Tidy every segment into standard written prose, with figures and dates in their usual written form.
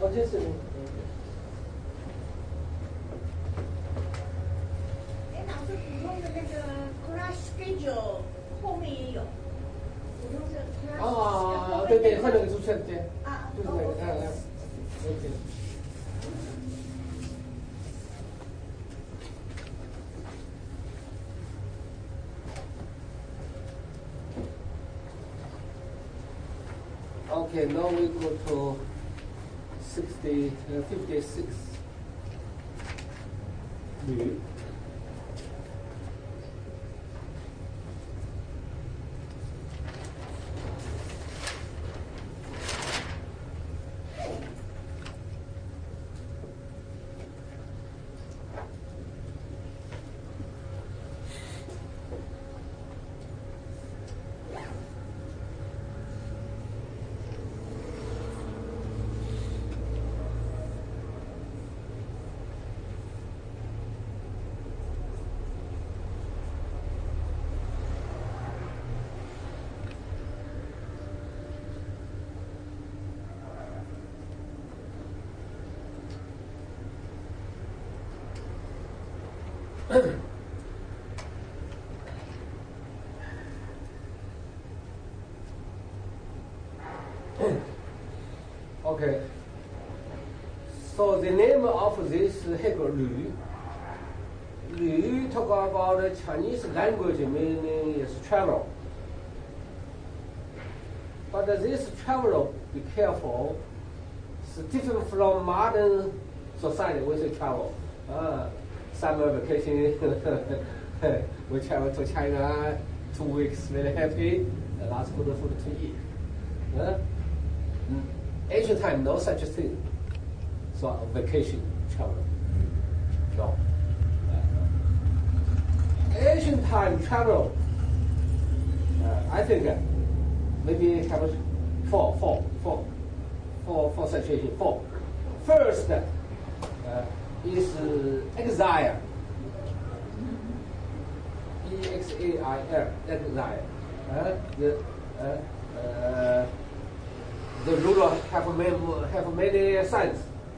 这是。 老师普通的那个 class schedule 后面也有，普通的 class 对对，它那个出现对。就是那个OK。Okay, now we go to 56. 女。Okay. So the name of this Hegel Lü. Lü talk about the Chinese language meaning is travel. But this travel, be careful, it's different from modern society. We say travel. Summer vacation, we travel to China 2 weeks, very happy. Last good food to eat. Ancient time, no such thing. So vacation travel. No. Ancient time travel. I think maybe have four situations. Four. First is exile. EXAIL, exile. The ruler have many sons,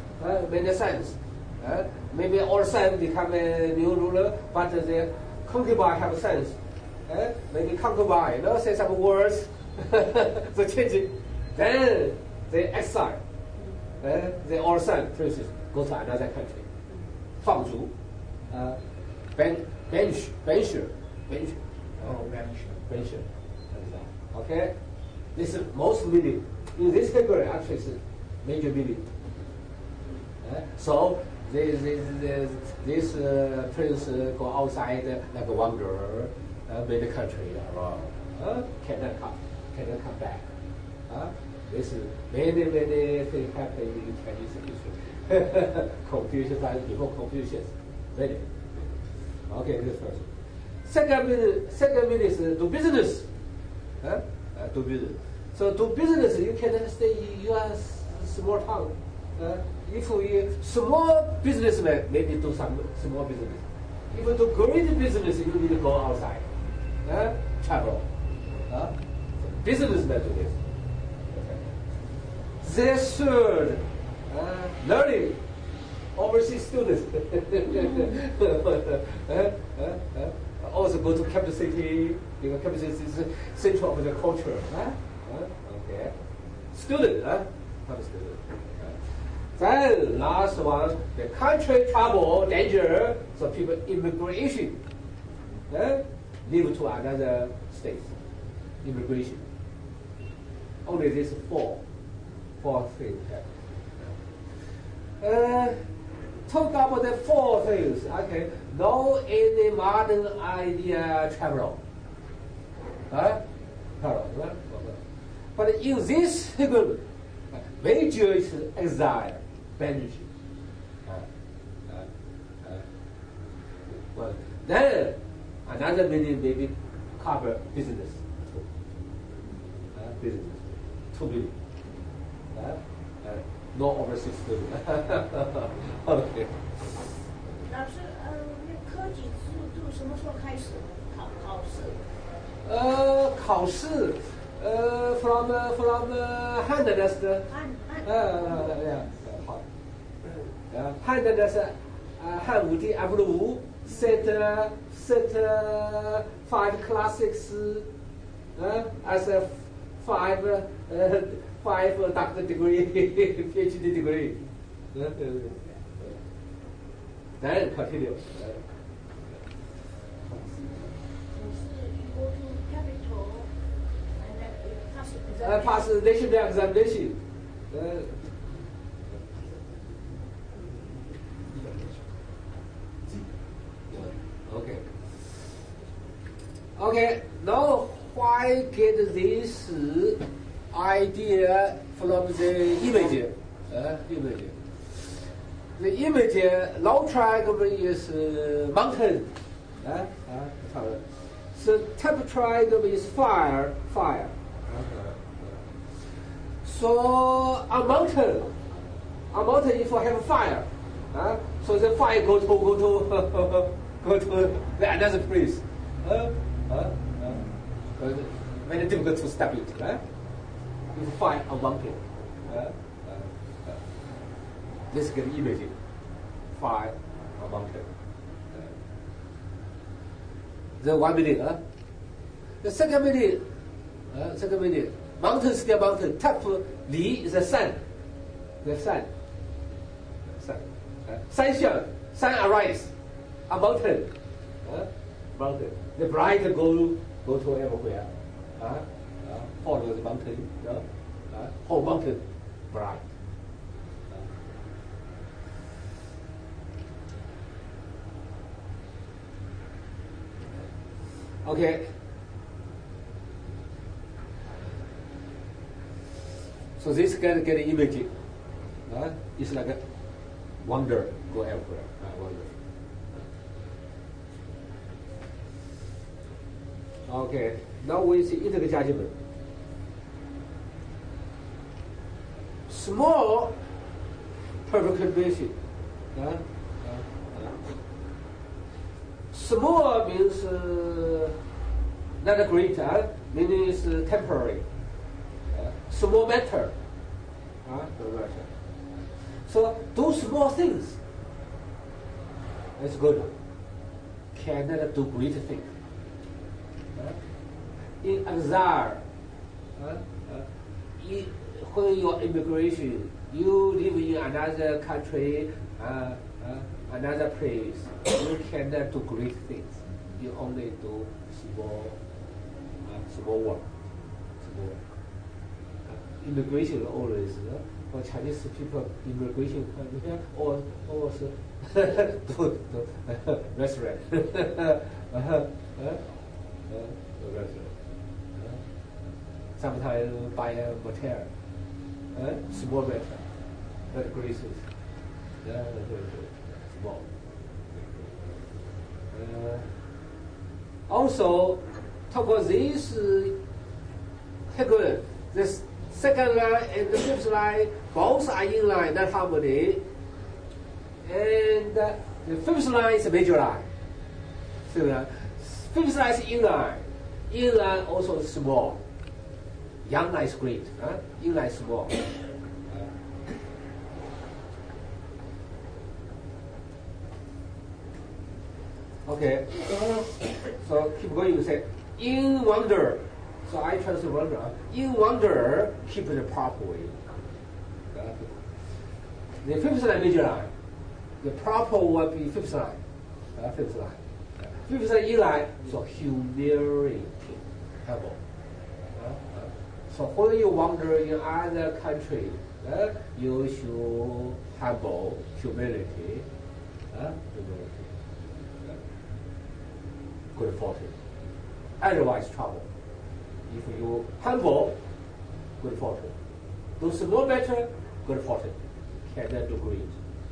maybe all sons become a new ruler, but the concubine have sons. Maybe concubine, say some words, so change it. Then they exile. They all sons, princes, go to another country. 放逐, bench. Okay, this is most meaning. In this category, actually, is major meaning. So this prince go outside like a wanderer, many country around, cannot come back. This is many things happen in Chinese history. Confucius and before Confucius, many. Okay, this first. Second meaning is do business. Do business. So do business, you cannot stay in your small town. If you small businessman, maybe do some small business. If you do great business, you need to go outside, travel. Businessman do this. The third, learning. Overseas students. Also go to capital city, because capital city is the center of the culture. Okay. Student, student. Then last one, the country travel danger, so people immigration. Leave to another state. Immigration. Only these four things happen. Talk about the four things. Okay. No any modern idea travel. Travel. But in this figure, major is exile, banishment. Well, then another meaning maybe cover business. Business. 2 million. No overseas student. Okay. 老师，那科举制度什么时候开始考试？ 考试。from Han dynasty. Yeah. 汉的呢是汉武帝 F5 set five classics as a five doctor degree PhD degree. Then continue. Pass national examination. Okay. Now, why get this idea from the image? Image. The image, long triangle is mountain. So top triangle is fire. So a mountain if I have fire, so the fire go to the another place. Very difficult to stop it. You find a mountain. This is an image. Fire a mountain. The 1 minute. The second minute. Mountain still mountain. Top Li is the sun. The sun. Sun arise. A mountain. Mountain. The bright go to everywhere. Follow the mountain. Whole mountain bright. Okay. So this can get an image. It's like a wonder go everywhere. Wonder. Okay. Now we see interjudgment. Small perfect combination. Small means not great, meaning it's temporary. Small matter. So do small things. That's good. Cannot do great things. In exile, when you're immigration, you live in another country, another place, you cannot do great things. You only do small work. Immigration always, for Chinese people, immigration also to restaurant. Sometimes buy a motel, small matter, not great things. Small. Also, talk about this good. This second line and the fifth line both are in line, not harmony. And the fifth line is a major line. Fifth line is in line. In line also is small. Yang line is great. In line is small. Okay. So keep going. You say in wonder. So I translate wonder. In wonder, keep it the proper way. The fifth line major line. The proper will be fifth line. Fifth line. Fifth line in line. So humility, humble. So when you wander in other country, you show humble, humility. Good fortune. Otherwise trouble. If you humble, good fortune. Do small matter, good fortune. Cannot do great.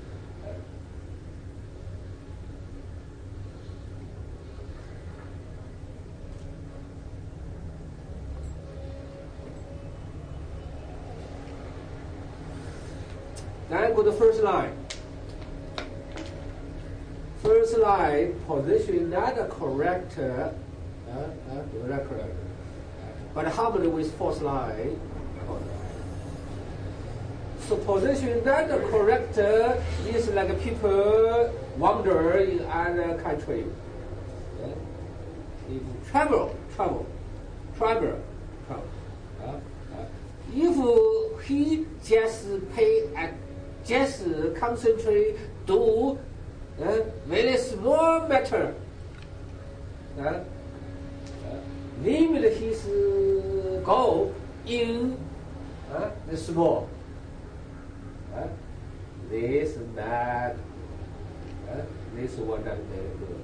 Then go to first line. First line position not correct, but harmony with fourth line. supposition that the correct is like people wander in other country. If travel. If he just concentrate to very small matter, limit his goal in the small. This not this one not very good.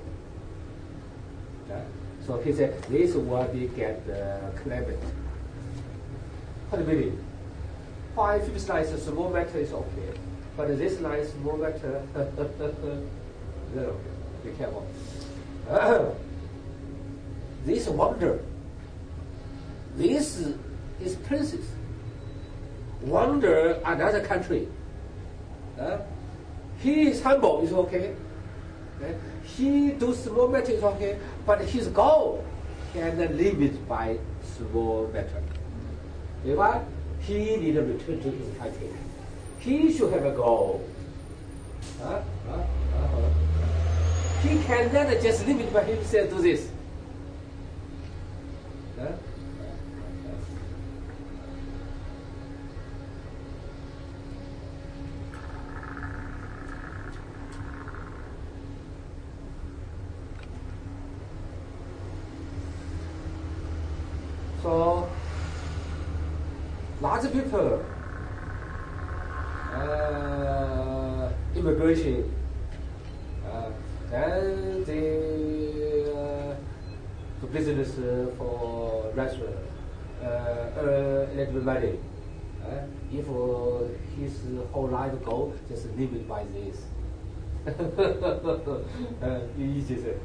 So he said this will be get climate. What do you mean? Why if it's like a small matter is okay, but this like small matter, no, be careful. This wonder. This is princess. Wonder another country. He is humble, is okay. He do small matter is okay, but his goal can limit by small matter. Why? He need to return to his country. He should have a goal. He cannot just limit by himself to this. So, lots of people, immigration, and they do business for restaurant, earn a little money. If his whole life goal just limit by this, easy say.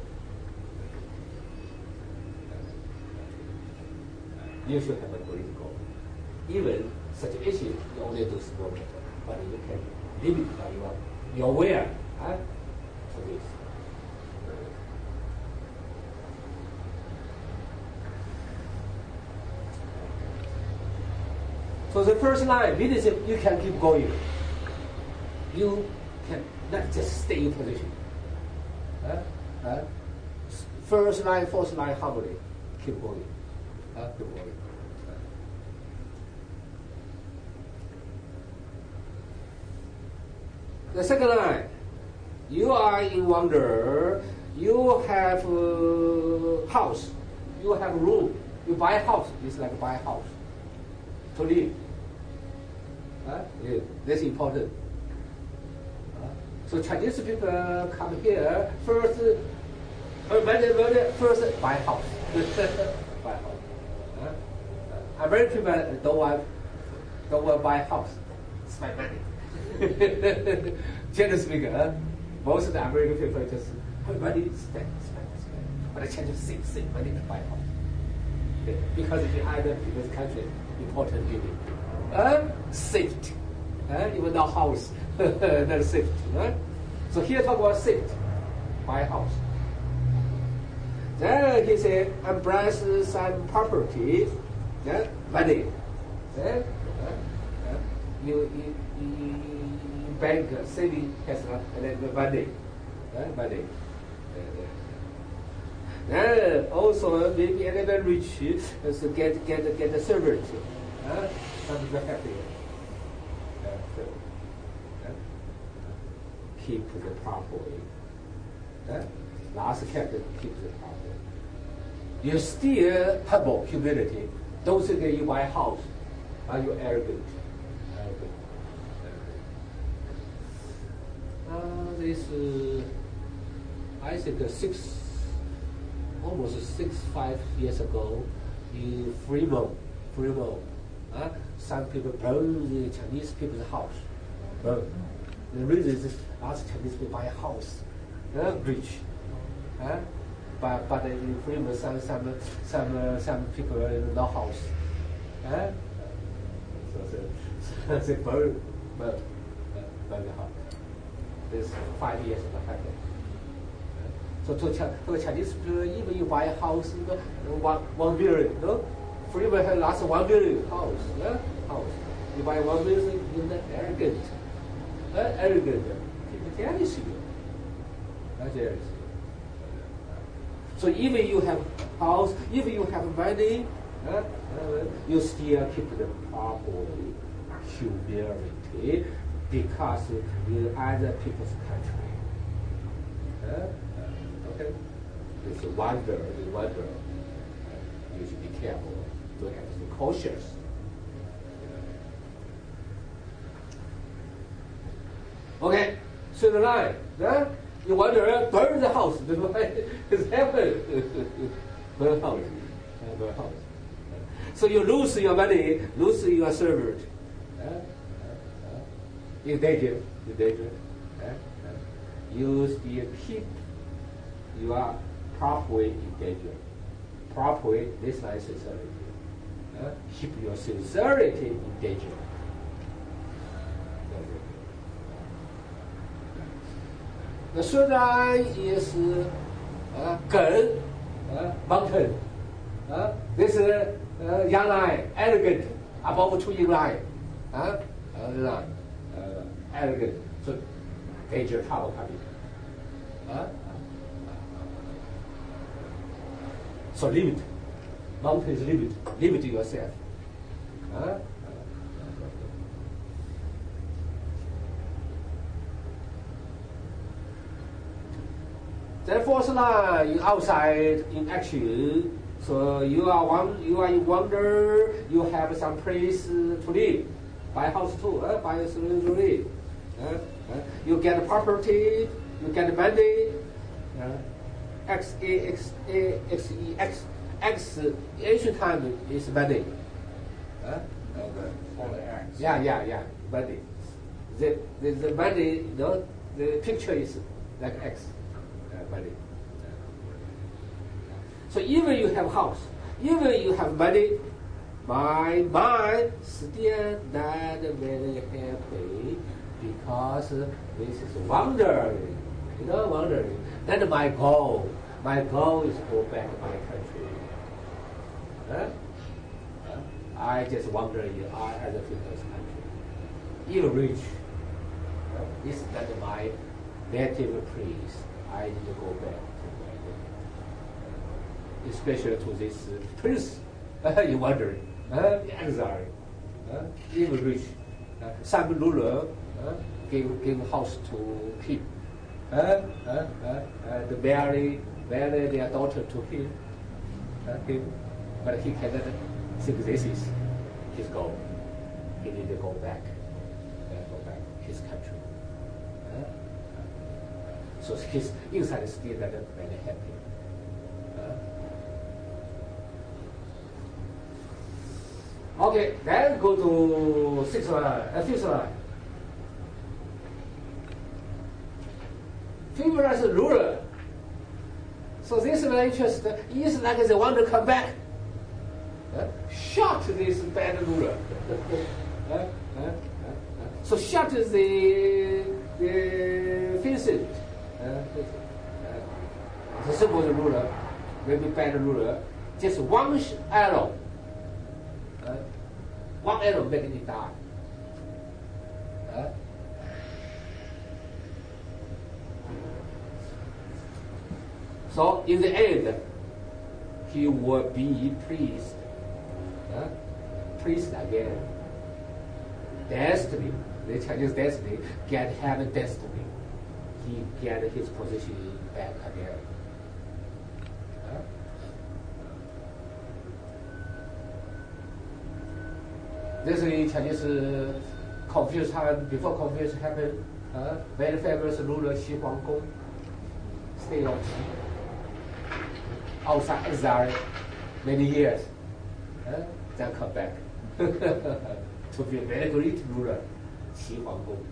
You should have a great goal. Even such issue, you only do small matter, but you can limit by your will for this. So the first line, leadership, you can keep going. You can not just stay in position. First line, fourth line, harmony, keep going. Keep going. The second line, you are in wonder, you have a house, you have a room, you buy a house, it's like buy a house to live. That's important. So Chinese people come here, first buy a house. Buy a house. American people don't want to buy a house, it's my money. Generally speaking, most of the American people just money, spend. But I tend to save money to buy a house. Because if you either in this country, important living. Safety. Even the house, not safety. So here talk about safety. Buy a house. Then he said, embrace some property, money. You bank saving has money. Money. Also maybe a little rich, so get a servant. Something happy. Keep the property. Last captain keep the property. You still humble, humility. Don't think that you buy a house. Are you arrogant? This, I think almost 5 years ago, in Fremont, some people burn the Chinese people's house. The reason is lots of Chinese people buy a house, rich. But in Fremont, some people no house. So they burn the house. This 5 years ago happened. So to Chinese people, even you buy a house, 1 billion, no? Fremont has lots of 1 billion house. Divine one means arrogant. Arrogant. People jealous you. Jealous. So even you have house, even you have money, you still keep the proper humility because in other people's country. Okay? It's a wonder. You should be careful. You have to be cautious. Okay, so the line. You wonder, burn the house. It's happened. Burn house. Burn house. So you lose your money, lose your servant. In danger. You still keep your properly in danger. Properly, this is sincerity. Keep your sincerity in danger. The Sudan is mountain. This young lion, arrogant, above 2 young lion. Arrogant. So danger trouble coming. So limit. Mountain is limit. Limit yourself. The fourth line is outside in action. So you are in wonder. You have some place to live. Buy house too. Buy a saloon to live. You get property. You get money. X ancient time is money. Yeah. Money. The money. The picture is like X. Money. So even you have house, even you have money, my mind still not very happy because this is wandering. Wandering. That's my goal. My goal is to go back to my country. I just wander in other people's country. Even rich. This is not my native place. I need to go back to my country. Especially to this prince. You wonder, exile. Even rich. Some ruler give house to him. To marry their daughter to him. But he cannot think this is his goal. He need to go back his country. So his inside is still not very happy. Okay, then go to fifth line. Female as a ruler. So this is very interesting. It's like they want to come back. Shot this bad ruler. So shot is the Vincent. The simple ruler, maybe bad ruler, just one arrow. One arrow making it die. So in the end, he will be priest. Priest again. Destiny. The Chinese destiny get heaven destiny. He get his position back again. This is Chinese Confucius time. Before Confucius happened, very famous ruler Xi Huanggong stayed on outside exile many years, then come back to be a very great ruler, Qi Huanggong.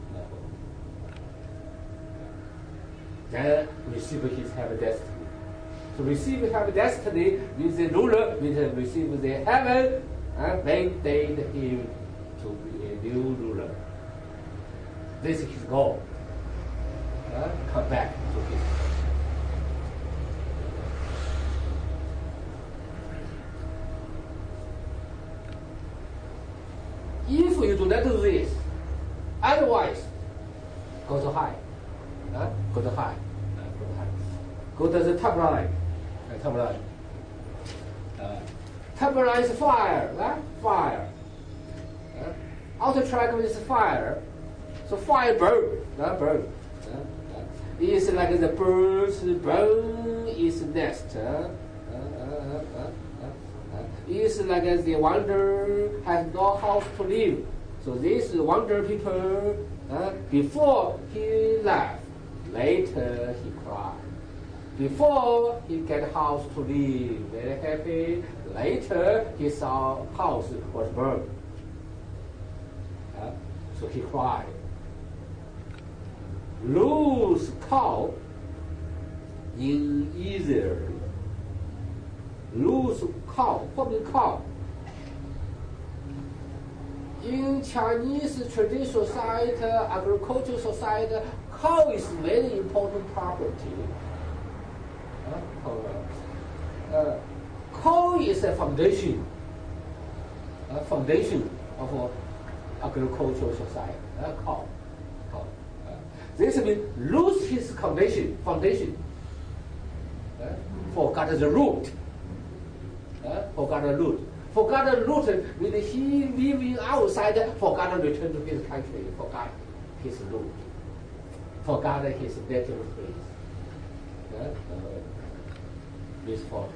Then receive his heaven destiny. To receive heaven destiny means the ruler means receive the heaven and mandate him to be a new ruler. This is his goal. Come back to his. If go to high, go to high, go to the top line, top line. Top line is fire, right? Fire. Outer triangle is fire, so fire burn, burn. It's like the bird's burn its nest. It's like the wanderer has no house to live. So this wanderer people, before he laughed, later he cried. Before he get house to live, very happy. Later his house was burned. So he cried. Loose cow in Israel. Loose cow, what means cow? In Chinese traditional society, agricultural society, cow is very important property. Cow is a foundation of agricultural society. Cow. This means lose his foundation. Forgot the root. Forgot the root. Forgot the root means he living outside, forgot to return to his country, forgot his root, forgot his native place. Misfortune.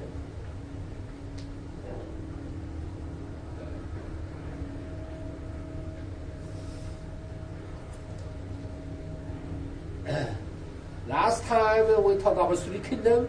Last time we talked about three kingdoms.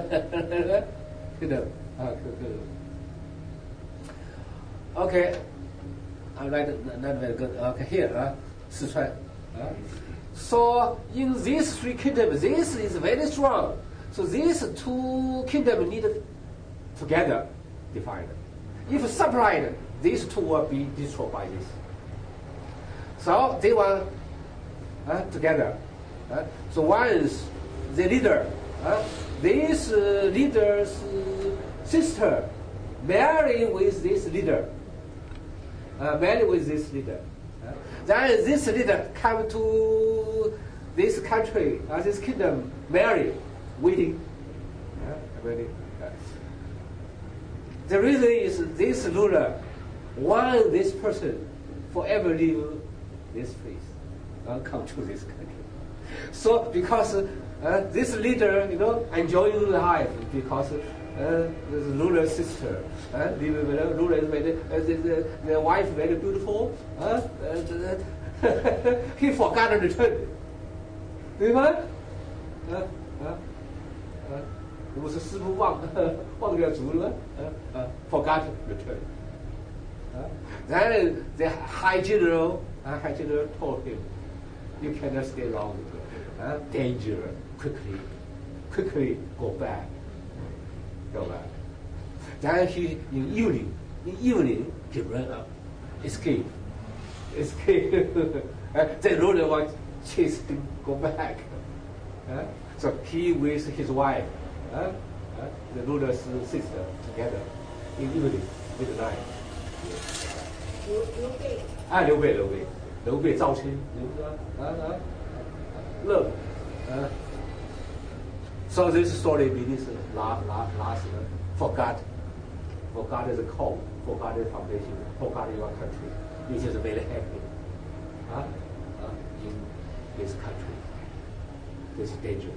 Okay, I write not very good. Okay, here, Sichuan. So in these three kingdoms, this is very strong. So these two kingdoms need together defined. If separated, these two will be destroyed by this. So they were together. So once the leader, this leader's sister married with this leader. Then this leader come to this country, this kingdom, marry, waiting. The reason is this ruler want this person forever leave this place, come to this country. So because this leader, enjoying life because the ruler's sister, ruler is very, the wife very beautiful. He forgot to return. 对吗？如果是师傅忘了族了，forgot to return. Then the high general told him, "You cannot stay long. Danger. Quickly go back." Then he in evening he ran up, escape. The ruler want chase him go back. So he with his wife, the ruler's sister together in evening midnight. 刘备赵青乐So this story means last forgot the call, forgot the foundation, forgot your country. It is very happy in this country. This danger.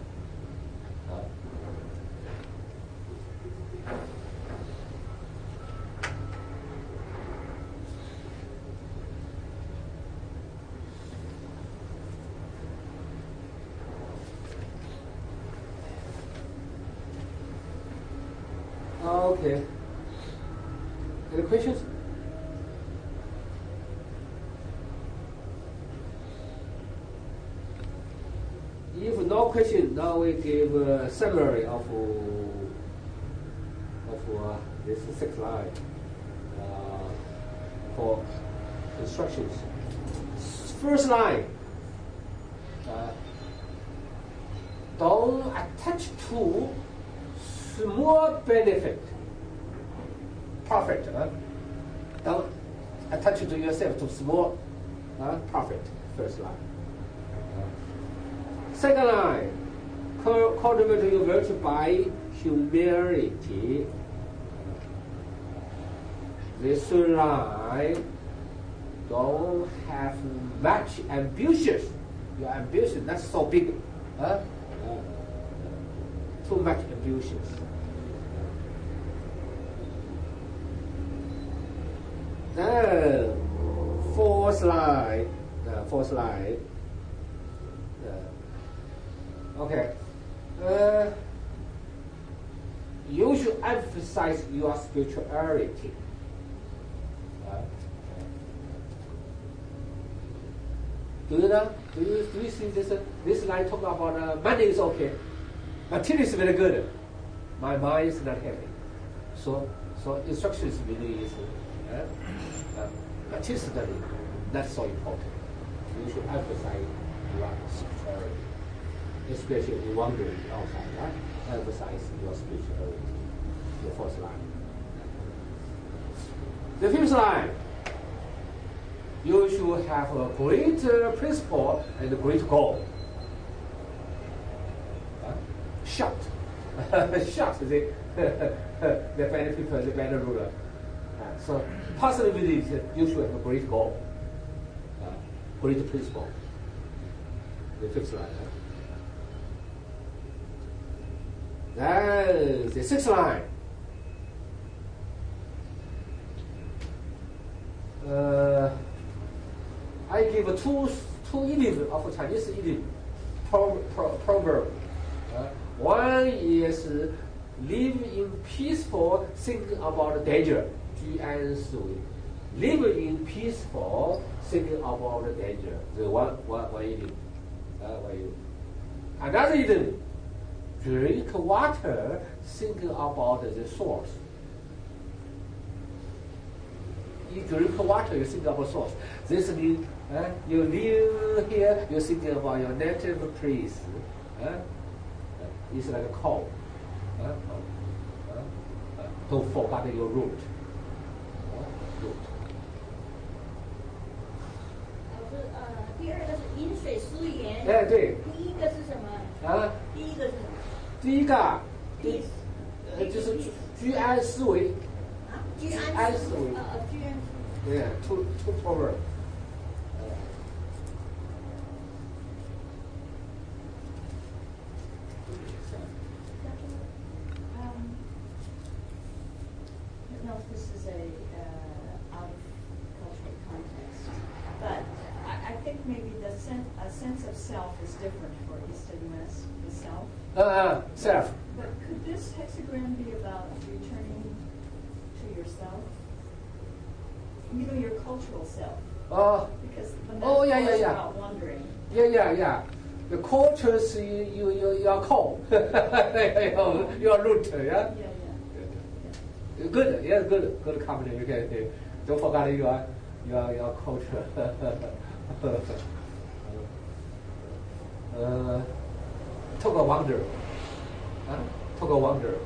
Okay. Any questions? If no question, now we give a summary of this 6 line for instructions. First line, don't attach to small benefit, profit. Don't attach to yourself to small profit. First line. Second line, cultivate your virtue by humility. This line, don't have much ambitious. Your ambition, that's so big. Too much ambitious. Then, fourth line. Okay. You should emphasize your spirituality. Do you know? Do you see this line talk about money is okay, material is very good, my mind is not happy. So instruction is really easy. Material study, that's so important. You should emphasize your spirituality, especially in wandering outside. Right? Emphasize your spirituality. The fourth line. The fifth line. You should have a great principle and a great goal. Short. Short, the better people, the better ruler. So, personally believe that you should have a great goal, great principle. The fifth line. Then the sixth line. I give two idioms of Chinese idiom proverb. One is live in peaceful, thinking about danger. 居安思危. Live in peaceful, thinking about danger. The one idiom. Another idiom. Drink water, thinking about the source. You drink water, you think about source. This means you live here, you're thinking about your native place. It's like a cow. Don't forget your root. 老师，第二个是饮水思源。 哎，对。 第一个是什么？ 啊？ 第一个是什么？ 第一个，就是居安思危。 啊？居安思危。居安思危。 Yeah, two proverb. I don't know if this is out of cultural context, but I think maybe a sense of self is different for East and West, the self. Self. But could this hexagram be about returning to yourself? Even your cultural self. Because the metaphor is about wandering. Yeah. The culture is your core. Your root. Yeah. Good comment. You can don't forget your culture. Talk about wonder. Talk about wonder.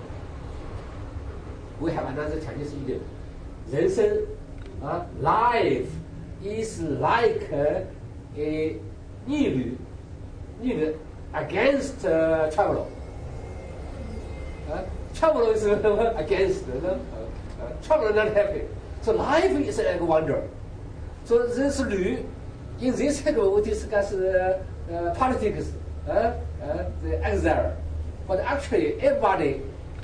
We have another Chinese idiom. 人生 life is like a 逆旅 against traveler. Traveler is against. Traveler not happy. So life is like a wonder. So this 旅 in this segment we discuss politics, the exile. But actually everybody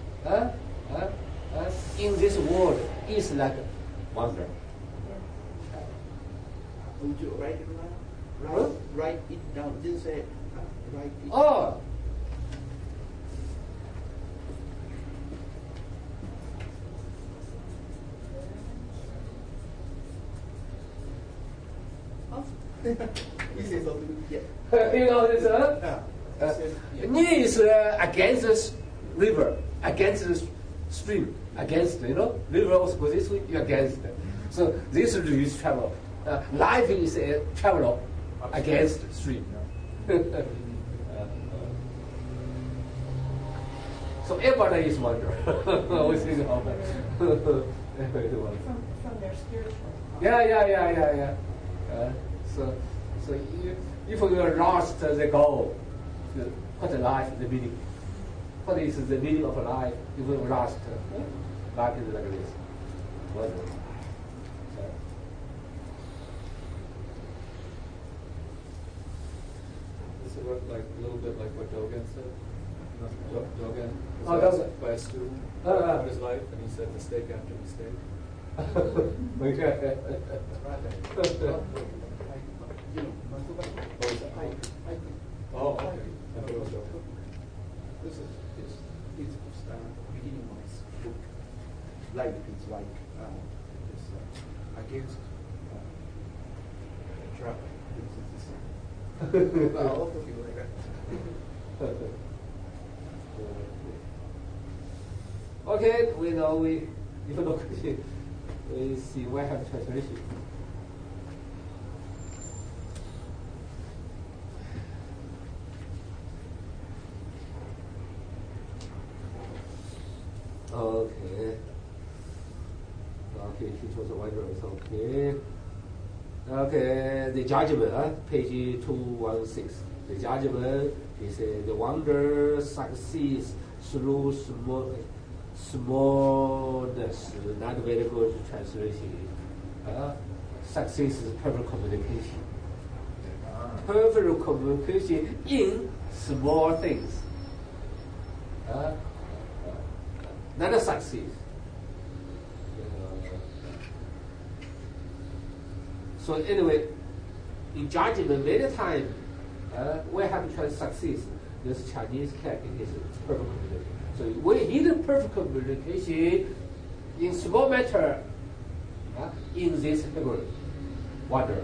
in this world is like wonder. Would you write it down? Write it down. Didn't say write it. Oh. You say something. Yeah. You know this, Ni is against the river, against the stream, against, river also goes this way, you're against it. So this is travel. Life is a travel against stream. So everybody is wonder. We think about From their spiritual. Yeah. So if you lost the goal, what life is the meaning? What is the meaning of life? It will last. Life is like this. What? This is what, like a little bit like what Dogen said. Dogen Oh, was Dogen. asked by a student Oh, about his life, and he said mistake after mistake. Oh, okay. I thought it was Dogen. This is beginning of his book. Life is like against trap. Oh, Okay, we know we look we see we have translation. Okay. Okay, he chose wonders. Okay. Okay, the judgment, page 216. The judgment is the wonder succeeds through smallness, not very good translation. Success is perfect communication. Perfect communication in small things. Not a success. So anyway, in judgment, many times we have to try success. This Chinese character is perfect communication. So we need a perfect communication in small matter in this category. Wonder.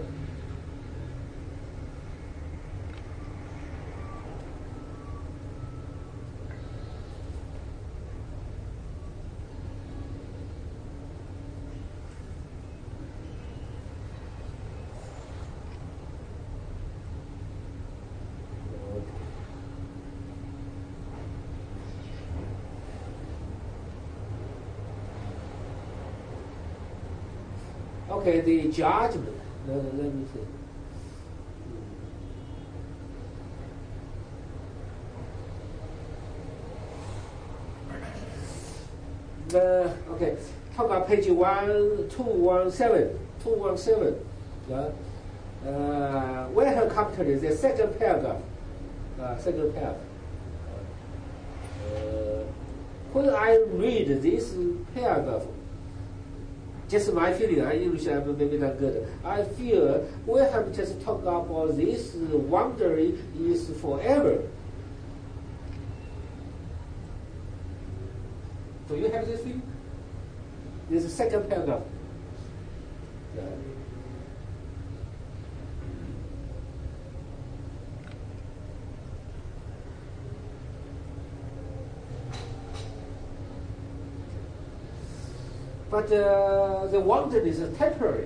Okay, the judgment. Let me see. Okay, talk about page 217. 217. Where her capital is the second paragraph. Second paragraph. When I read this paragraph, just my feeling, English maybe not good. I feel we have just talked about this wonder is forever. Do you have this feeling? This is second paragraph. But the wonder is temporary.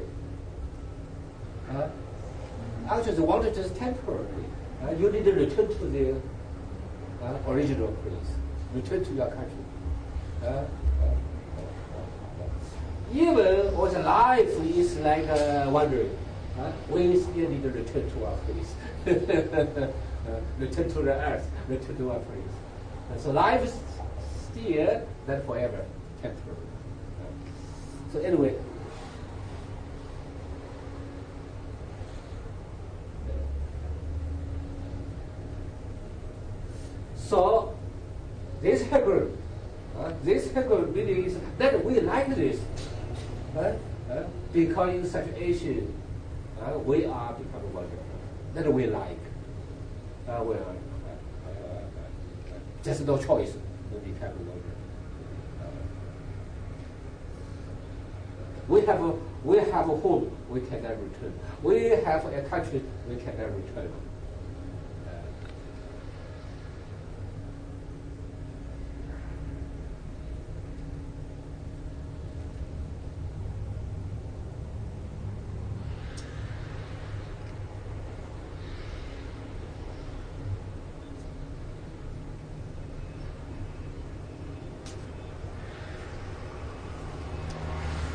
Actually, the wonder is temporary. You need to return to the original place. Return to your country. Even also life is like wandering. We still need to return to our place. Return to the earth. Return to our place. So life is still not forever, temporary. So anyway, so this Hegel meaning is that we like this, because in such Asian, we are becoming wonderful. That we like. Just no choice to become wonderful. We have a home, we cannot return. We have a country, we cannot return.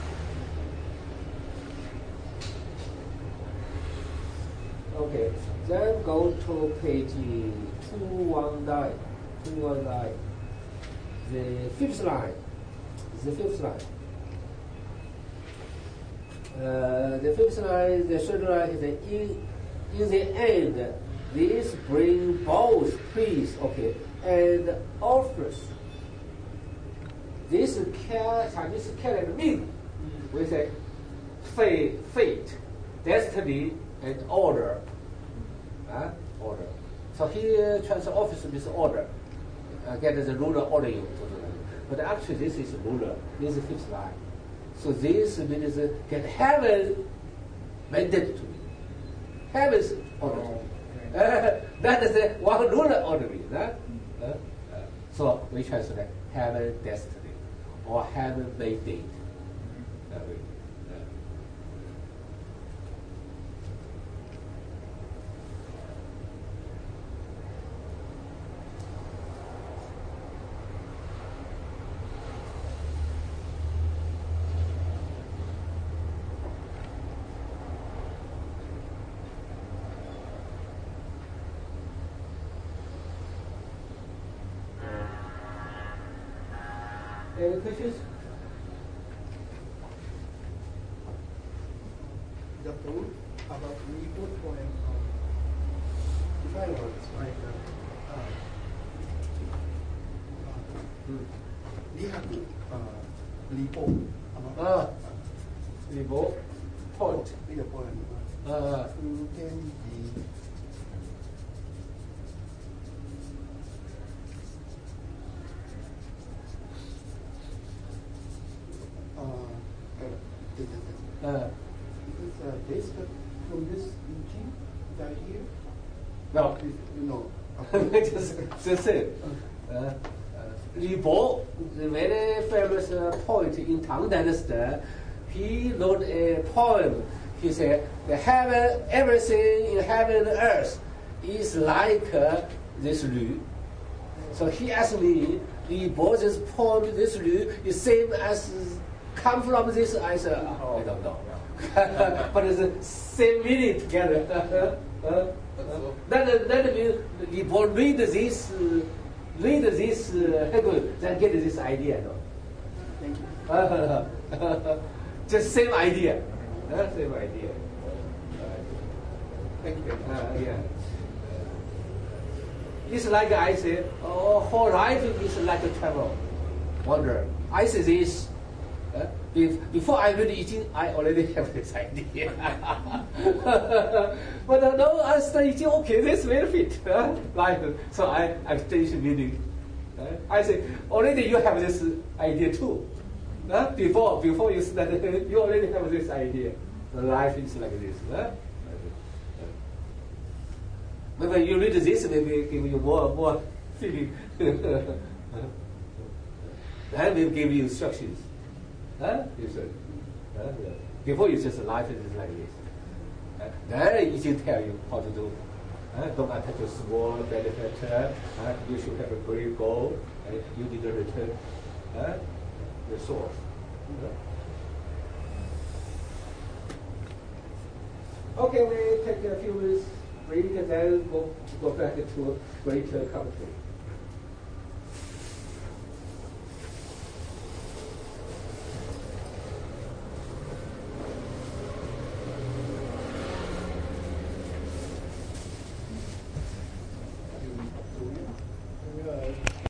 Okay, Then go to page 219. 219. The fifth line. The fifth line. The fifth line, the third line is in the end, this bring both peace, okay, and offers. This Chinese calendar mean we say fate, destiny, and order. Order. So here transfer office means order. Get the ruler order you. But actually this is ruler. This is fifth line. So this means get heaven mandate to me. Heaven's order to me. That is one ruler order me. So we translate heaven destiny or heaven mandate. Any questions? The poem about Li-Po poem, if I was right, Li-Po. Li-Po, point. In the poem. Who can be based from this teaching that here? No. No. just say. Li-Po, the very famous poet in Tang Dynasty, he wrote a poem. He said, "The heaven, everything in heaven and earth is like this Lu." So he asked me, Li-Po, this poem, this Lu, is same as come from this. I said, I don't know. But it's the same meaning together. That means Li-Po read this Hegel, then get this idea. No? Thank you. Just same idea. Same idea. Thank you. Yeah. It's like I say, whole life is like a travel, wander. I say this. Before I read it, I already have this idea. But now I study it, okay, this will fit. Life. So I change meaning. I say, already you have this idea too. Before you study, you already have this idea. The life is like this. When you read this, maybe give you more feeling. Then will give you instructions. You said, before you just life is like this. Then it will tell you how to do. Don't attach a small benefit. You should have a great goal. You need to return the source. Okay, we take a few minutes break and then go back to greater commentary.